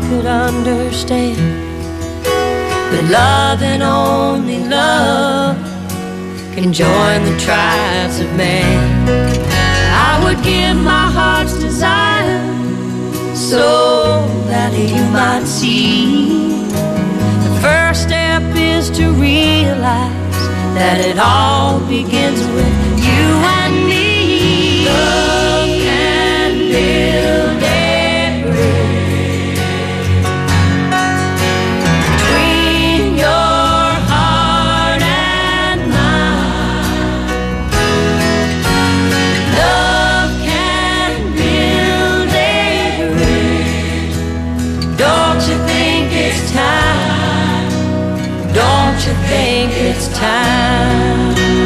could understand that love and only love can join the tribes of man. I would give my heart's desire so that you might see. The first step is to realize that it all begins with you and me. Love can build a bridge between your heart and mine. Love can build a bridge. Don't you think it's time? Don't you think it's time?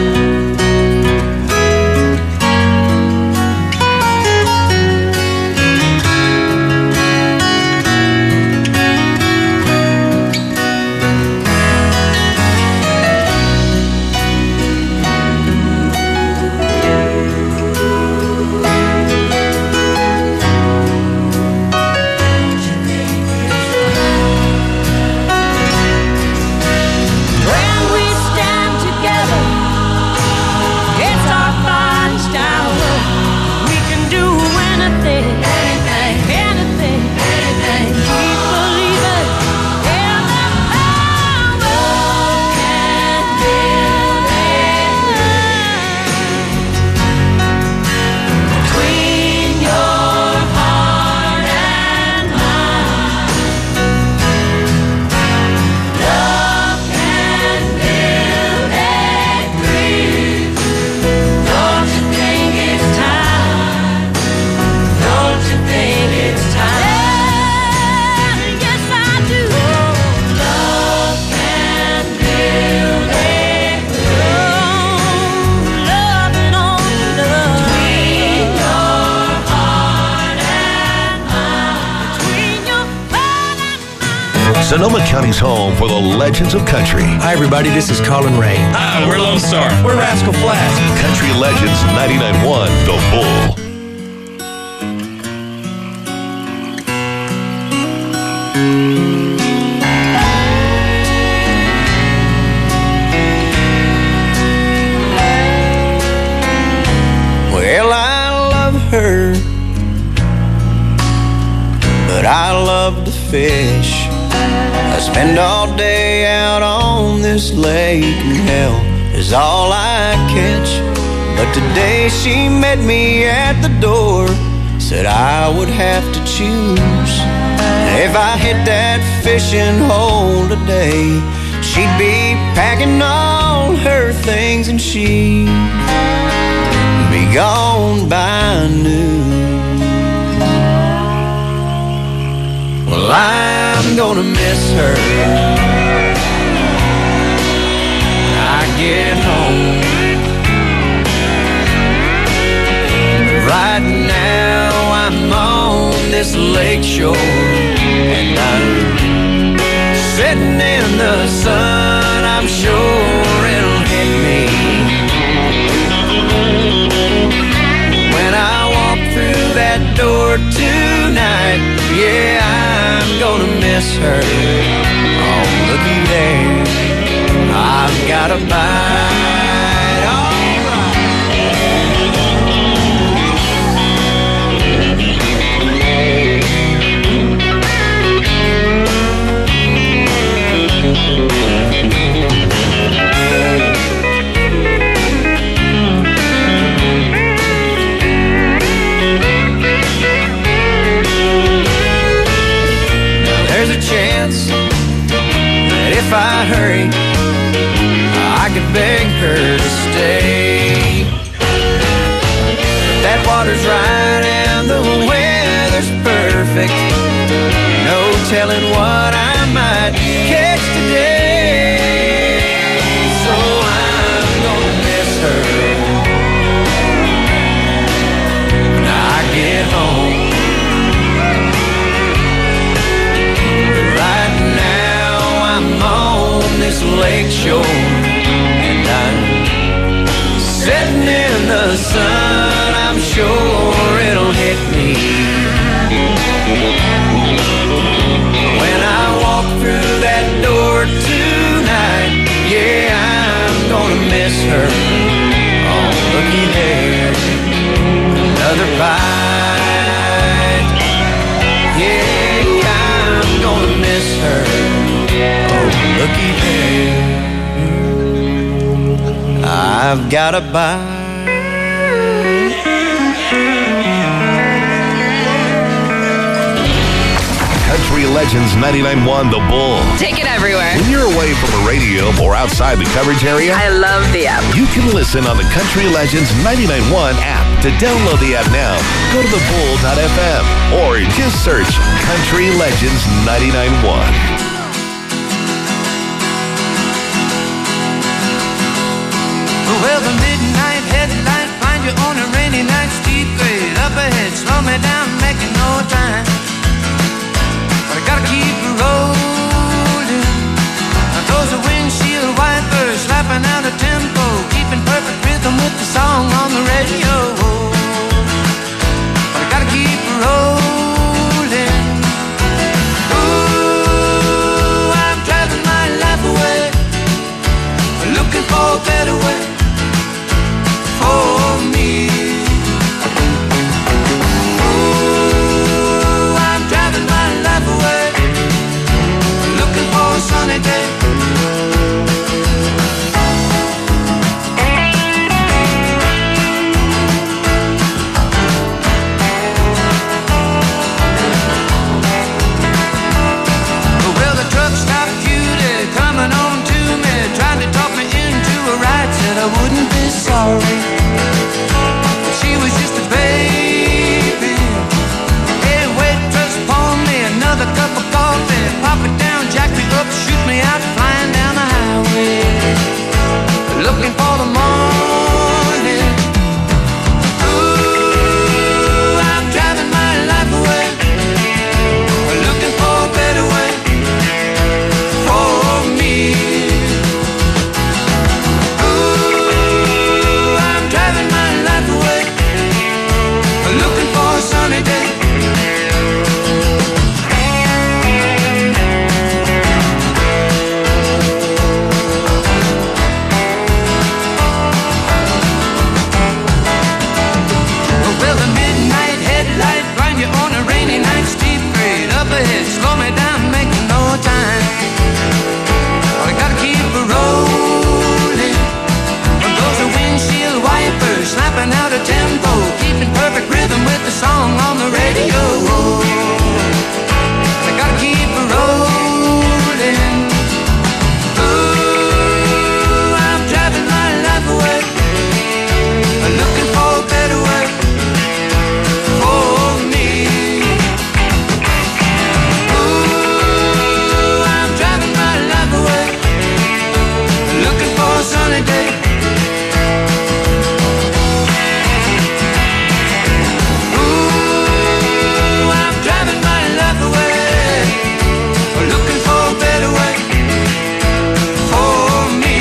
Sonoma County's home for the legends of country. Hi, everybody. This is Colin Ray. Hi, we're Lone Star. We're Rascal Flatts. Country Legends 99.1 The Bull. Well, I love her, but I love to fish. I spend all day out on this lake, and hell is all I catch. But today she met me at the door, said I would have to choose. If I hit that fishing hole today, she'd be packing all her things and she'd be gone by noon. Well, I'm gonna miss her when I get home. Right now I'm on this lake shore, and I'm sitting in the sun. I'm sure it'll hit me when I walk through that door tonight. Yeah, I'm gonna miss her. Oh, looky there, I've got a bite. All if I hurry, I could beg her to stay. That water's right and the weather's perfect. No telling what I might catch today. So I'm gonna miss her when I get home. Right now I'm on this lake shore, and I'm sitting in the sun. I'm sure it'll hit me her. Oh, looky there, another bite. Yeah, I'm gonna miss her. Oh, looky there, I've got a bite. Country Legends 99.1 The Bull. Take it everywhere. When you're away from the radio or outside the coverage area, I love the app. you can listen on the Country Legends 99.1 app. To download the app now, go to thebull.fm or just search Country Legends 99.1. Well, the midnight headlight find you on a rainy night, steep grade up ahead, slow me down, making no time. But I gotta keep rolling. Those are windshield wipers slapping out a tempo, keeping perfect rhythm with the song on the radio. But I gotta keep rolling. Ooh, I'm driving my life away, looking for a better way for me. Ooh, I'm driving my life away, looking for a sunny day. Well, the truck stopped Judy coming on to me, trying to talk me into a ride, said I wouldn't be sorry. She was just a baby. Hey, waitress, pour me another cup of coffee, pop it down, jack me up, shoot me out, flying down the highway, looking for the morning. Ooh, I'm driving my life away, looking for a better way for me. Ooh, I'm driving my life away, looking for a sunny day. Well, the midnight headlight grind you on a rainy night, steep grade up ahead, slow me down, making no time. Well, I gotta keep it rolling. Well, those are windshield wipers slapping out a tempo, keeping perfect rhythm with the song on the radio. I gotta keep it rolling. Ooh, I'm driving my life away, looking for a better way for me. Ooh, I'm driving my life away, looking for a sunny day. Ooh, I'm driving my life away, looking for a better way for me.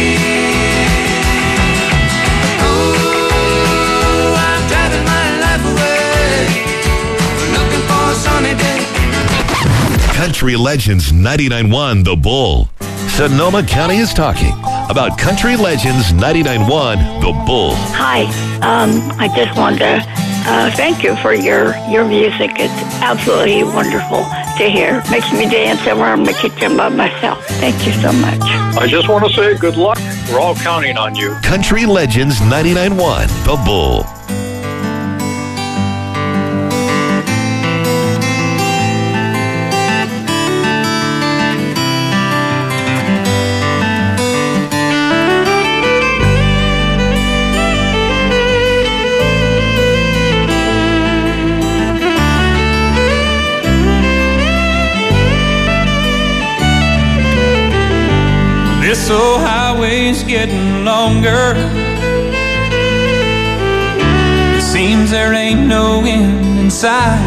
Ooh, I'm driving my life away, looking for a sunny day. Country Legends 99.1 The Bull. Sonoma County is talking about Country Legends 99.1 The Bull. Hi, I just wanted to thank you for your music. It's absolutely wonderful to hear. Makes me dance around the kitchen by myself. Thank you so much. I just want to say good luck. We're all counting on you. Country Legends 99.1 The Bull. This old highway's getting longer. It seems there ain't no end in sight.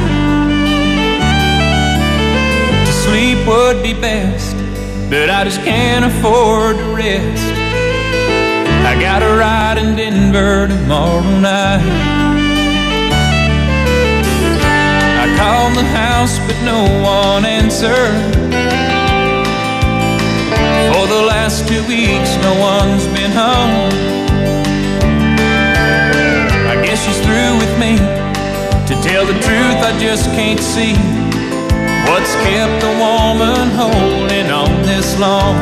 To sleep would be best, but I just can't afford to rest. I got a ride in Denver tomorrow night. I called the house, but no one answered. For the last 2 weeks, no one's been home. me. To tell the truth, I just can't see what's kept a woman holding on this long.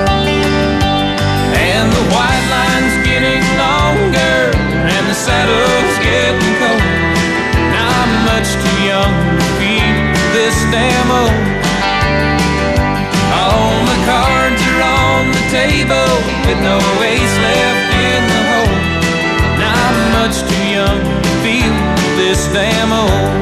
And the white line's getting longer, and the saddle's getting cold. Now I'm much too young to feel this damn old. All my cards are on the table with no ace left in the hole. Now I'm much too young to feel this damn old.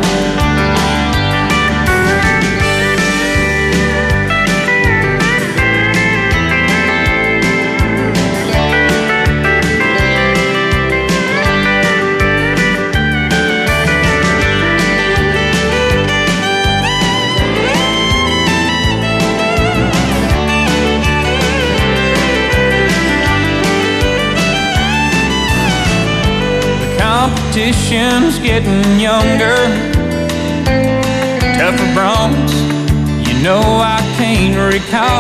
Competition's getting younger, tougher broncs, you know I can't recall.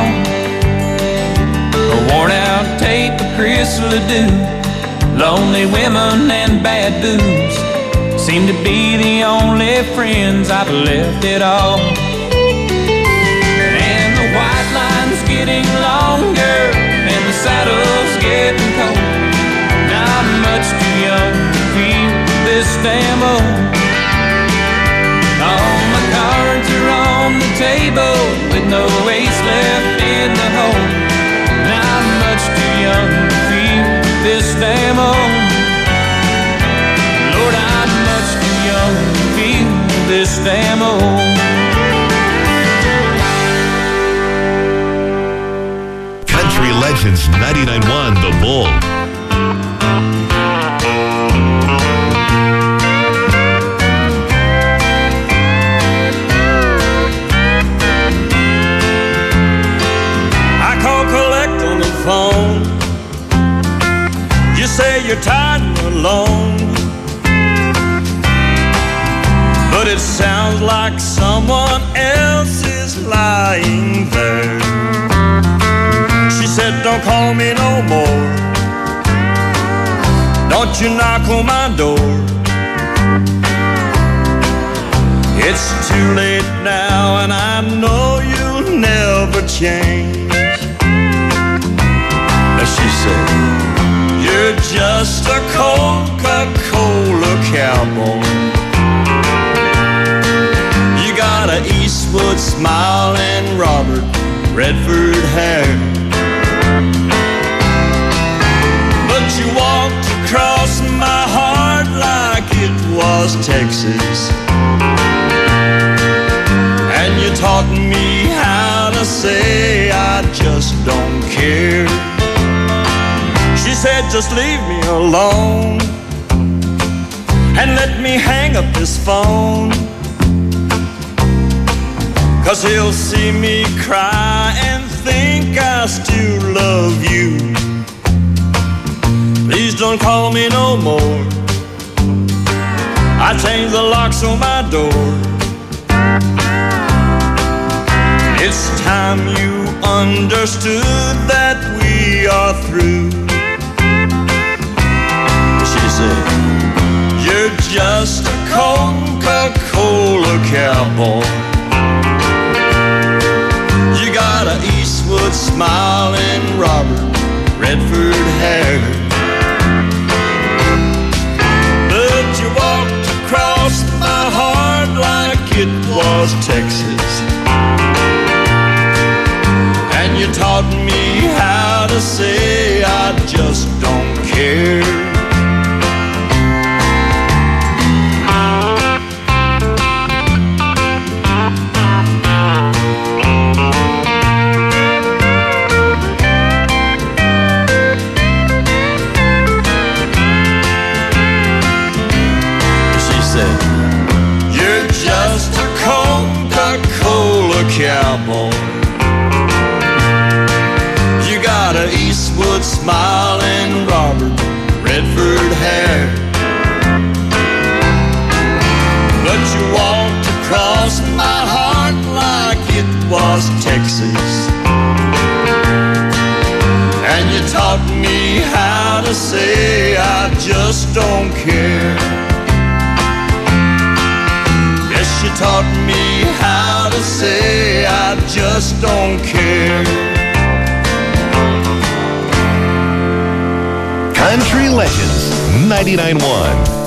A worn out tape of Chris Ledoux, lonely women and bad booze seem to be the only friends I've left at all. And the white line's getting longer, and the saddle's getting cold. Now I'm much too young to feel this damn old. All my cards are on the table with no ace left in the hole. Now I'm much too young to feel this damn old. Lord, I'm much too young to feel this damn old. Country Legends 99.1 The Bull. Phone. You say you're tired and alone, but it sounds like someone else is lying there. She said, don't call me no more, don't you knock on my door. It's too late now and I know you'll never change. She said, you're just a Coca-Cola cowboy. You got a Eastwood smile and Robert Redford hair, but you walked across my heart like it was Texas, and you taught me how to say I just don't care. She said, just leave me alone and let me hang up this phone, 'cause he'll see me cry and think I still love you. Please don't call me no more, I changed the locks on my door. It's time you understood that we are through. She said, you're just a Coca-Cola cowboy. You got an Eastwood smile and Robert Redford hair, but you walked across my heart like it was Texas, and you taught me how to say I just don't care. You're just a Coca-Cola cowboy. You got an Eastwood smile and Robert Redford hair, but you walked across my heart like it was Texas, and you taught me how to say I just don't care. taught me how to say I just don't care. Country Legends 99.1.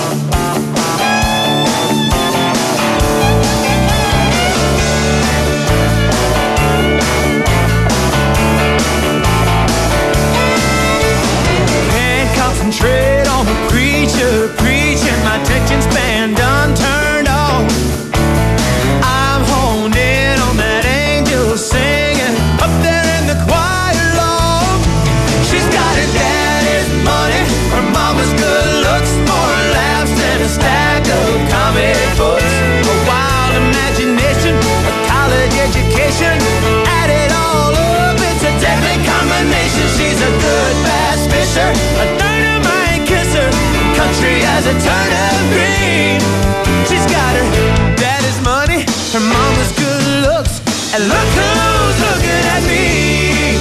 Concentrate on a preacher preaching, my attention span done turned off. I'm honed in on that angel singing up there in the choir loft. She's got her daddy's money, her mama's good looks, more laughs than a stack of comic books. A wild imagination, a college education, add it all up, it's a deadly combination. She's a good bass fisher, a dynamite kisser, country as a turnip green. She's got her daddy's money, her mama's good looks, and look who's looking at me.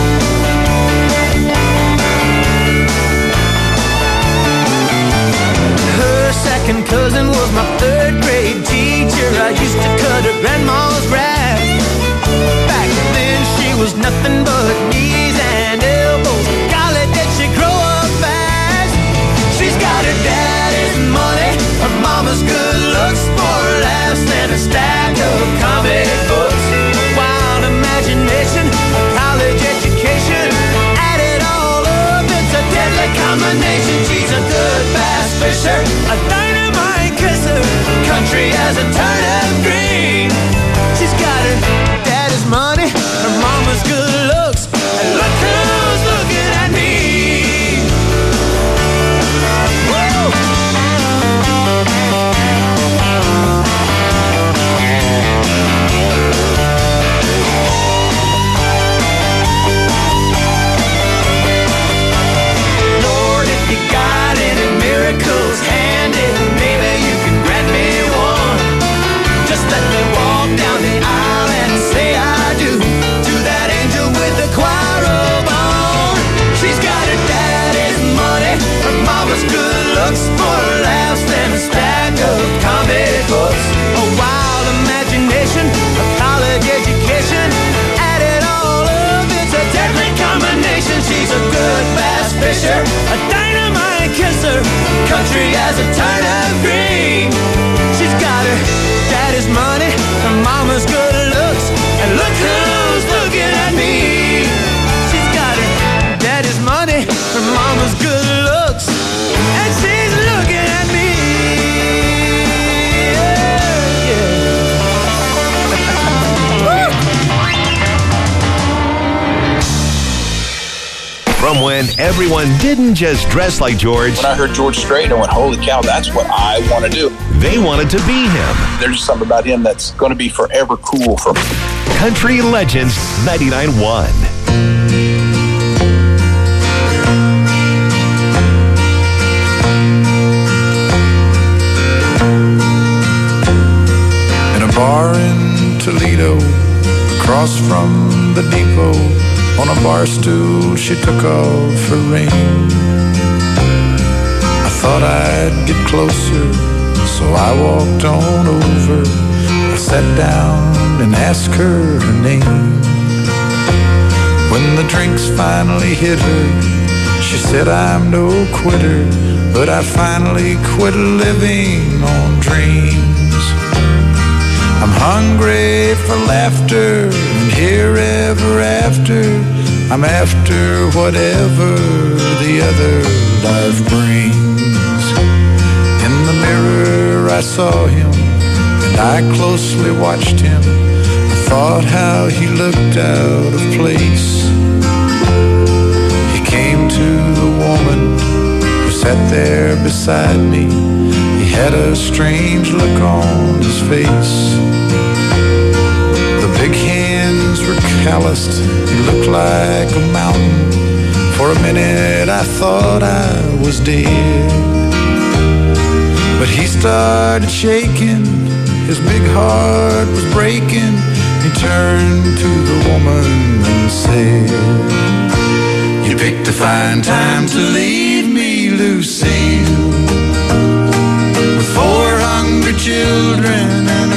Her second cousin was my third grade teacher. I used to cut her grandma's grass. Back then she was nothing but knees and elbows. Golly, did she grow up fast. She's got her daddy's money, her mama's good looks, more laughs than a stack of comic books. A wild imagination, a college education, add it all up, it's a deadly combination. She's a good bass fisher, a dynamite kisser, country as a turnip green. She's got her daddy's money, her mama's good looks, and look who's looking at me. Woo! Lord, if you got any miracles handy, maybe you can grant me one. Just let me walk down the aisle and say I do to that angel with the choir robe on. She's got her daddy's money, her mama's good looks, more laughs than a stack of comic books. A wild imagination, a college education, add it all up, it's a deadly combination. She's a good bass fisher, a dynamite kisser, country as a turnip green. She's got her daddy's money, her mama's good looks, and look who's looking at me. She's got her daddy's money, her mama's good looks, and she's looking at me. Yeah, yeah. From when everyone didn't just dress like George, When I heard George Strait, I went, holy cow, that's what I want to do. they wanted to be him. There's just something about him that's going to be forever cool for me. Country Legends 99.1. In a bar in Toledo, across from the depot, on a bar stool she took off her ring. I thought I'd get closer, so I walked on over. I sat down and asked her her name. When the drinks finally hit her, she said, I'm no quitter, but I finally quit living on dreams. I'm hungry for laughter, and here ever after, I'm after whatever the other life brings. In the mirror I saw him, and I closely watched him. I thought how he looked out of place. He came to the woman who sat there beside me. He had a strange look on his face. The big hands were calloused, he looked like a mountain. For a minute I thought I was dead. But he started shaking, his big heart was breaking. He turned to the woman and said, you picked a fine time to leave me, Lucille, with 4 hungry children and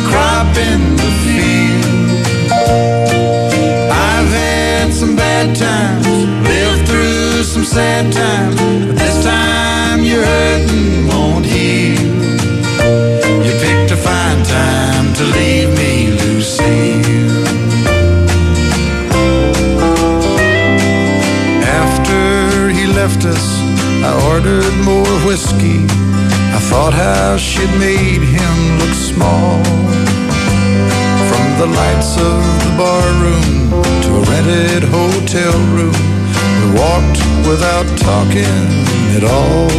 in the field. I've had some bad times, lived through some sad times, but this time your hurting won't heal. You picked a fine time to leave me, Lucille. After he left us, I ordered more whiskey. I thought how she'd made him look small. From the lights of the bar room to a rented hotel room, we walked without talking at all.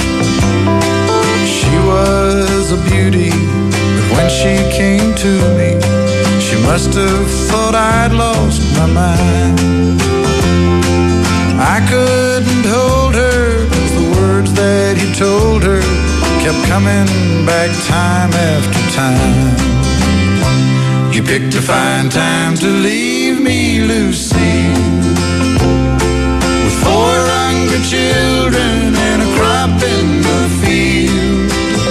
She was a beauty, but when she came to me, she must have thought I'd lost my mind. I couldn't hold her, 'cause the words that he told her kept coming back time after time. You picked a fine time to leave me, Lucille, with 4 hungry children and a crop in the field.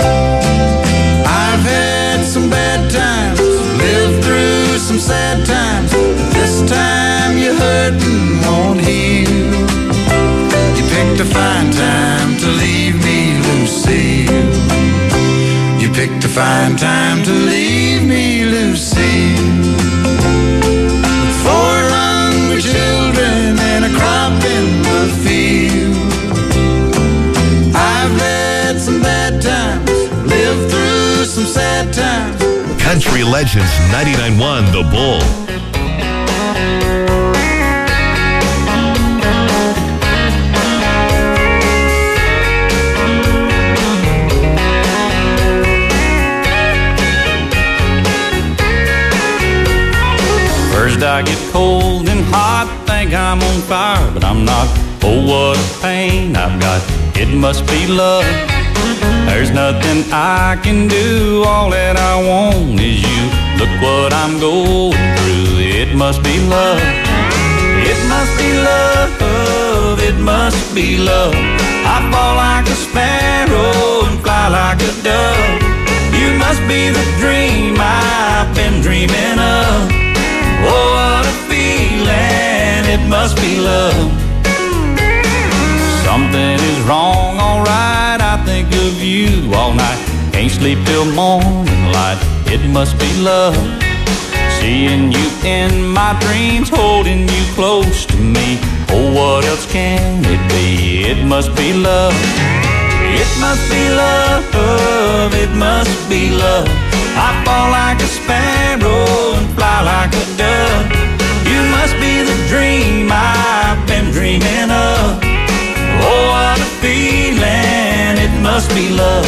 I've had some bad times, lived through some sad times, but this time your hurting won't heal. You picked a fine time to leave me, Lucille. You picked a fine time to leave me, Lucille, with 4 hungry children and a crop in the field. I've had some bad times, lived through some sad times. Country Legends 99.1 The Bull. First I get cold and hot, think I'm on fire, but I'm not. Oh, what a pain I've got, it must be love. There's nothing I can do, all that I want is you. Look what I'm going through, it must be love. It must be love, it must be love. I fall like a sparrow and fly like a dove. You must be the dream I've been dreaming of. Oh, what a feeling, it must be love. Something is wrong, alright, I think of you all night. Can't sleep till morning light, it must be love. Seeing you in my dreams, holding you close to me. Oh, what else can it be? It must be love. It must be love, it must be love. I fall like a sparrow and fly like a dove. You must be the dream I've been dreaming of. Oh, what a feeling, it must be love.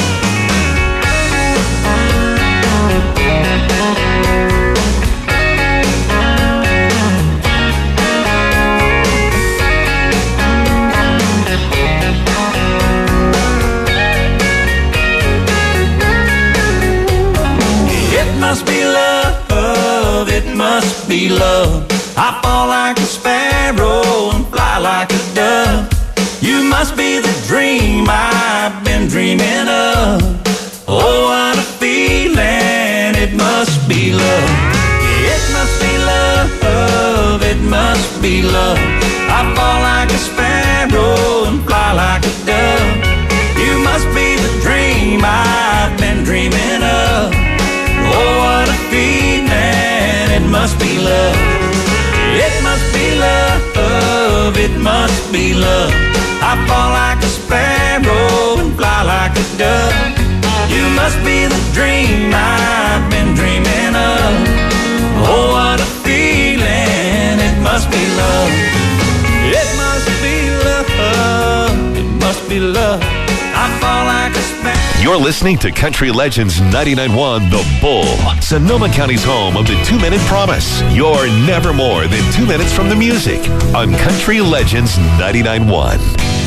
It must be love, it must be love. I fall like a sparrow and fly like a dove. You must be the dream I've been dreaming of. Oh, what a feeling, it must be love. It must be love, it must be love. I fall like a sparrow and fly like a dove. You must be the dream I've been dreaming of. Oh, what a feeling, it must be love. It must be love, it must be love. I fall like a sparrow and fly like a dove. You must be the dream I've been dreaming of. Oh, what a feeling, it must be love. It must be love, it must be love. I fall like a sparrow. You're listening to Country Legends 99.1 The Bull, Sonoma County's home of the 2-Minute Promise. You're never more than 2 minutes from the music on Country Legends 99.1.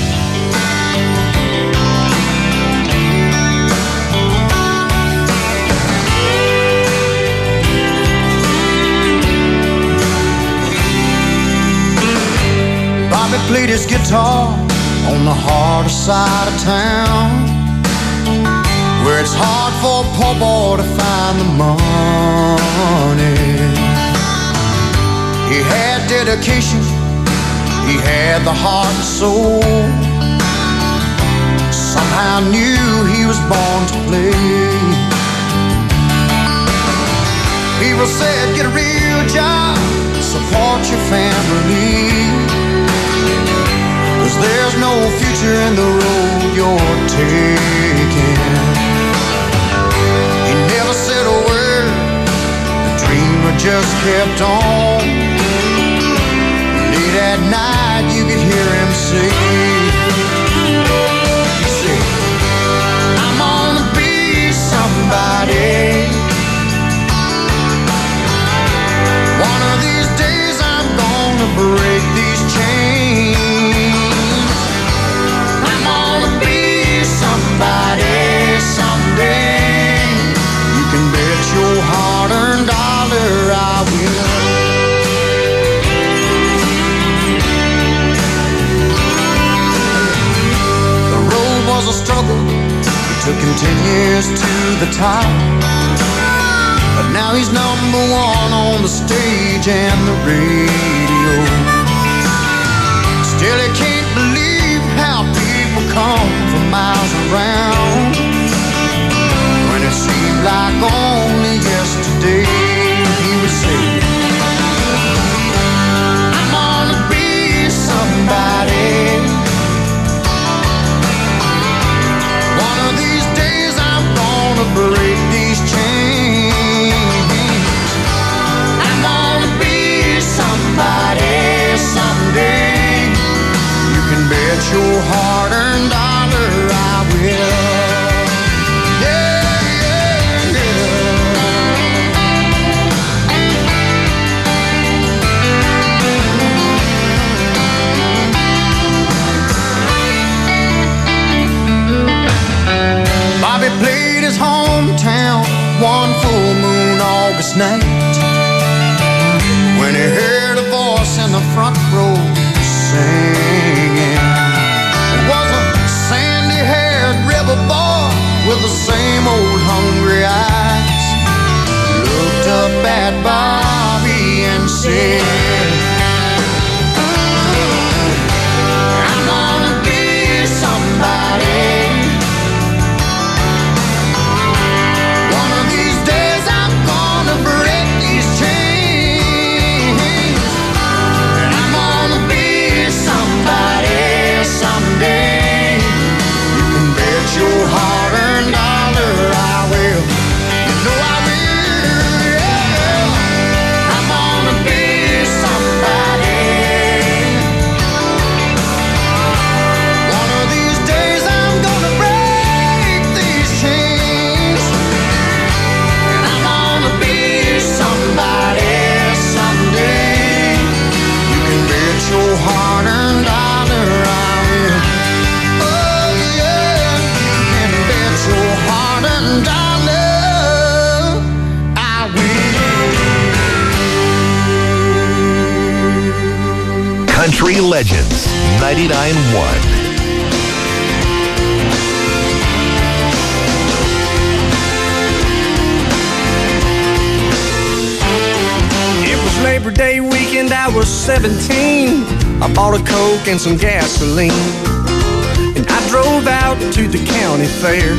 Bobby played his guitar on the harder side of town. where it's hard for a poor boy to find the money. He had dedication, he had the heart and soul. Somehow knew he was born to play. People said, get a real job, support your family, 'cause there's no future in the road you're taking. He never said a word, the dreamer just kept on. Late at night you could hear him say, he said, I'm gonna be somebody. One of these days I'm gonna break these chains. I'm gonna be somebody someday. You can bet your hard-earned dollar I will. The road was a struggle, it took him 10 years to the top. But now he's number one on the stage and the radio. Still he can't believe how people come from miles around, when it seemed like only yesterday he would say, I'm gonna be somebody. One of these days I'm gonna break these chains. Somebody someday. You can bet your hard-earned dollar I will. Yeah, yeah, yeah. Bobby played his hometown one full moon August night, when he heard a voice in the front row singing. It was a sandy-haired rebel boy with the same old hungry eyes. Looked up at Bobby and said, I'm gonna be somebody. One of these days I'm gonna break these chains. Someday, you can bet your hard-earned dollar I will. You know I will, yeah. I'm gonna be somebody. One of these days I'm gonna break these chains, and I'm gonna be somebody someday. You can bet your hard-earned dollar Country Legends 99.1. Labor Day weekend, I was 17. I bought a Coke and some gasoline, and I drove out to the county fair.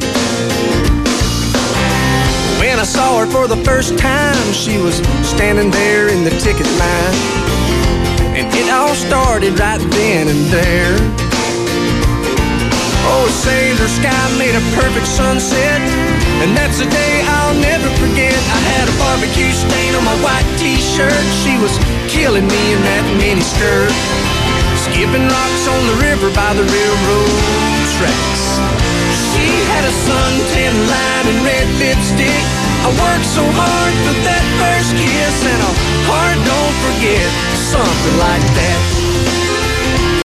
When I saw her for the first time, she was standing there in the ticket line, and it all started right then and there. Oh, sailor sky made a perfect sunset, and that's a day I'll never forget. I had a barbecue stain on my white t-shirt. She was killing me in that mini skirt, skipping rocks on the river by the railroad tracks. She had a suntan line and red lipstick. I worked so hard for that first kiss, and a heart don't forget something like that.